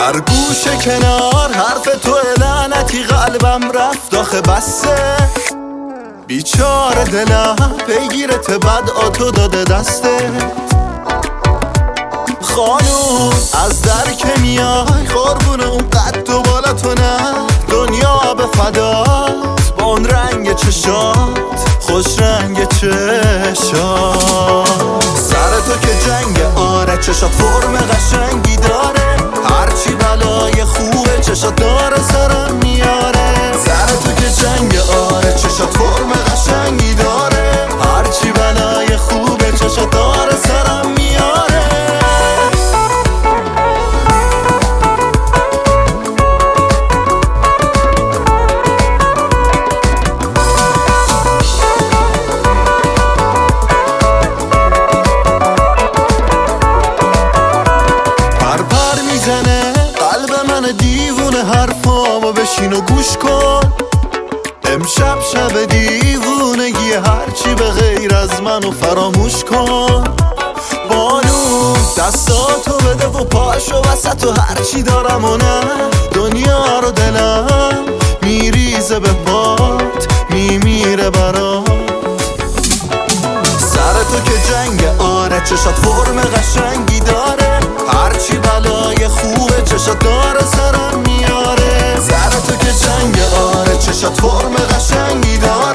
در گوشه کنار حرف تو لعنتی قلبم رفت آخه بسه. بیچاره دلم پیگیرت بد آتو داده دسته. خانوم از در که میای قربون اون قد و بالا تو نه. دنیا به فدات با اون رنگ چشات خوش رنگ چشات. سر تو که جنگ آره چشات فرم قشنگی داره. هرچی بلای خوبه چشات داره سرم میاره. سر تو که جنگ آره چشات فرم قشنگی داره. هرچی بلای خوبه چشات داره سرم میاره. قلب من دیوونه حرفامو بشین و گوش کن. امشب شب دیوونگی هرچی به غیر از منو فراموش کن. بانو دستاتو بده و پاشو وسط و هرچی دارم و نه. دنیا رو دلم میریزه به پات میمیره برات. سر تو که جنگ آره چشات فرم قشنگی داره. هرچی بلای خوبه چشات داره سرم میاره. سر تو که جنگ آره چشات فرم قشنگی داره.